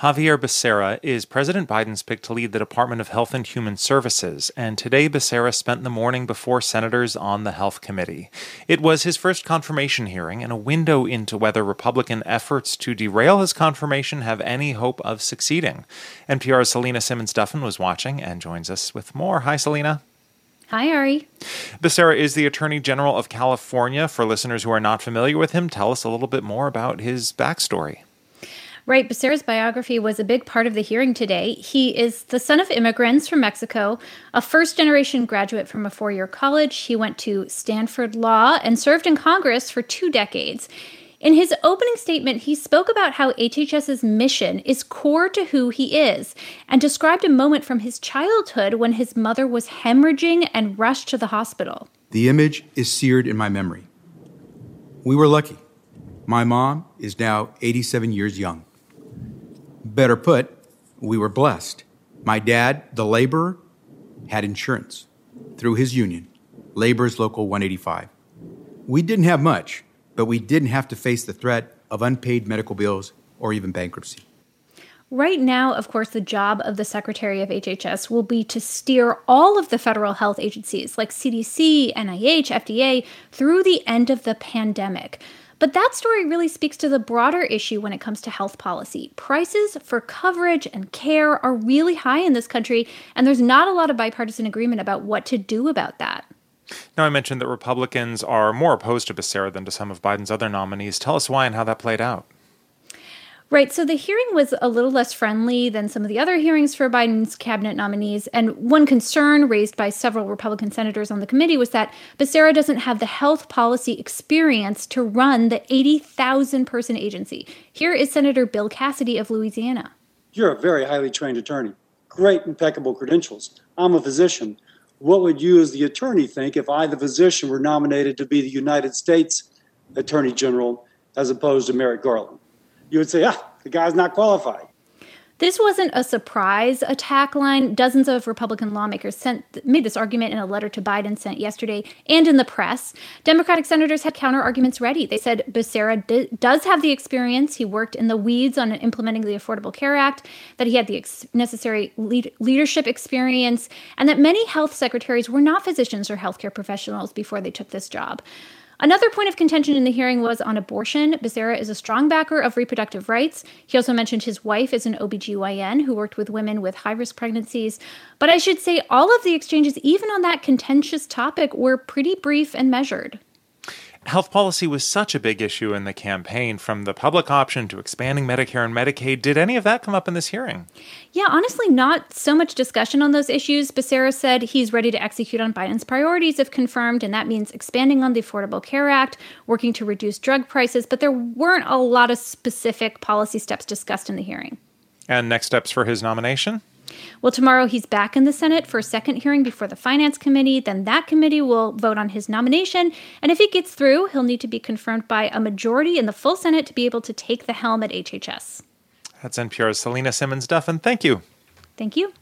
Xavier Becerra is President Biden's pick to lead the Department of Health and Human Services, and today Becerra spent the morning before senators on the Health Committee. It was his first confirmation hearing and a window into whether Republican efforts to derail his confirmation have any hope of succeeding. NPR's Selena Simmons-Duffin was watching and joins us with more. Hi, Selena. Hi, Ari. Becerra is the Attorney General of California. For listeners who are not familiar with him, tell us a little bit more about his backstory. Right. Becerra's biography was a big part of the hearing today. He is the son of immigrants from Mexico, a first-generation graduate from a four-year college. He went to Stanford Law and served in Congress for 2 decades. In his opening statement, he spoke about how HHS's mission is core to who he is and described a moment from his childhood when his mother was hemorrhaging and rushed to the hospital. The image is seared in my memory. We were lucky. My mom is now 87 years young. Better put, we were blessed. My dad, the laborer, had insurance through his union, Laborers Local 185. We didn't have much, but we didn't have to face the threat of unpaid medical bills or even bankruptcy. Right now, of course, the job of the Secretary of HHS will be to steer all of the federal health agencies like CDC, NIH, FDA through the end of the pandemic. But that story really speaks to the broader issue when it comes to health policy. Prices for coverage and care are really high in this country, and there's not a lot of bipartisan agreement about what to do about that. Now, I mentioned that Republicans are more opposed to Becerra than to some of Biden's other nominees. Tell us why and how that played out. Right, so the hearing was a little less friendly than some of the other hearings for Biden's cabinet nominees, and one concern raised by several Republican senators on the committee was that Becerra doesn't have the health policy experience to run the 80,000-person agency. Here is Senator Bill Cassidy of Louisiana. You're a very highly trained attorney. Great, impeccable credentials. I'm a physician. What would you as the attorney think if I, the physician, were nominated to be the United States Attorney General as opposed to Merrick Garland? You would say, the guy's not qualified. This wasn't a surprise attack line. Dozens of Republican lawmakers made this argument in a letter to Biden sent yesterday and in the press. Democratic senators had counter-arguments ready. They said Becerra does have the experience. He worked in the weeds on implementing the Affordable Care Act, that he had the necessary leadership experience, and that many health secretaries were not physicians or healthcare professionals before they took this job. Another point of contention in the hearing was on abortion. Becerra is a strong backer of reproductive rights. He also mentioned his wife is an OBGYN who worked with women with high-risk pregnancies. But I should say all of the exchanges, even on that contentious topic, were pretty brief and measured. Health policy was such a big issue in the campaign, from the public option to expanding Medicare and Medicaid. Did any of that come up in this hearing? Yeah, honestly, not so much discussion on those issues. Becerra said he's ready to execute on Biden's priorities if confirmed, and that means expanding on the Affordable Care Act, working to reduce drug prices, but there weren't a lot of specific policy steps discussed in the hearing. And next steps for his nomination? Well, tomorrow he's back in the Senate for a second hearing before the Finance Committee. Then that committee will vote on his nomination. And if he gets through, he'll need to be confirmed by a majority in the full Senate to be able to take the helm at HHS. That's NPR's Selena Simmons-Duffin. Thank you. Thank you.